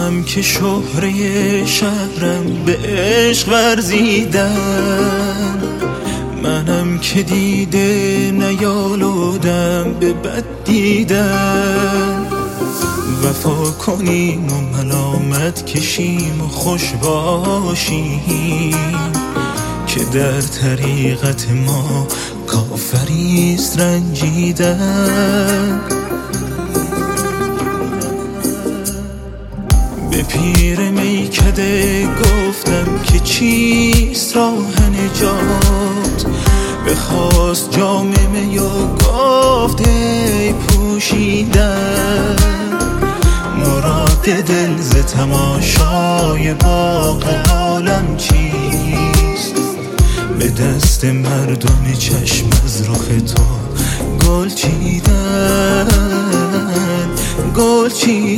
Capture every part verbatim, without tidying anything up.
منم که شهره شهرم به عشق ورزیدم، منم که دیده نیالودم به بد دیدن. وفا کنیم و ملامت کشیم و خوش باشیم که در طریقت ما کافریست رنجیدن. به پیر میکده گفتم که چیست راه نجات، بخواست جام می و گفت ای پوشیدن. مراد دل ز تماشای باغ عالم چیست، به دست مردم چشم از رخ تو گل چیدن، گل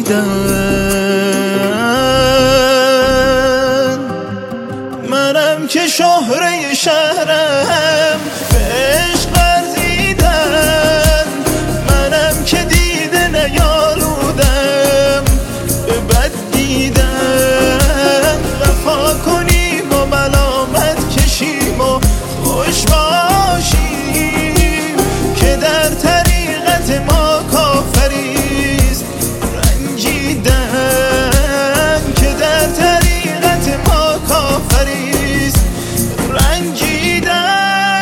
چیدن. منم که شهره شهرم به عشق ورزیدن، منم که دیده نیالودم به بد دیدن. وفا کنیم و ملامت کشیم و خوش باشیم که در طریقت ما کافریست رنجیدن، که در طریقت ما کافریست رنجیدن.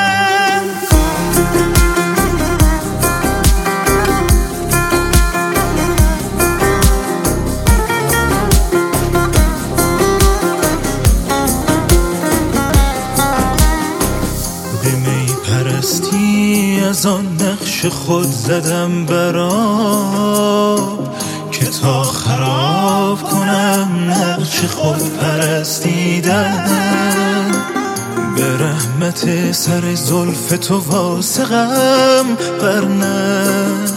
به می پرستی از آن نقش خود زدم براب، که تا خراب کنم نقش خود پرستیدن. به رحمت سر زلف تو واسقم ورنه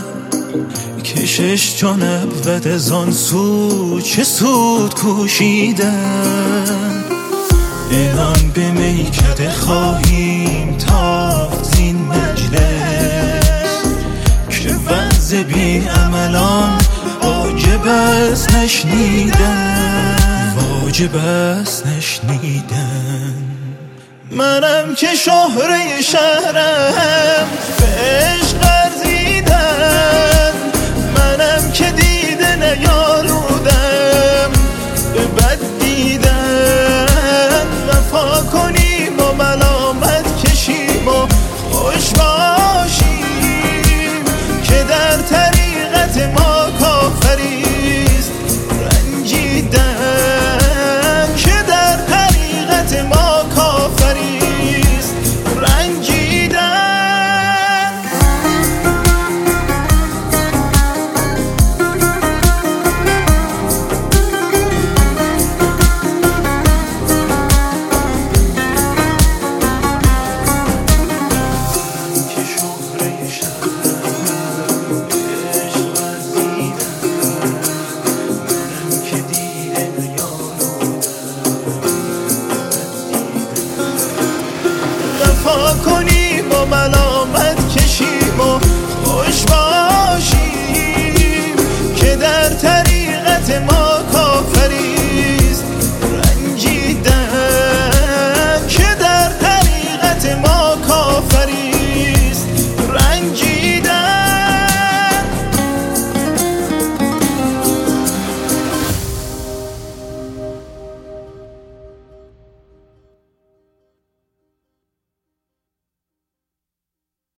کشش چون ابد از آن سو چه سود کوشیدن. اینان به میکده خواهیم تافت زین مجلس، که وضع بی عملان واجب است نشنیدن، واجب است نشنیدن. منم که شهره شهرم به عشق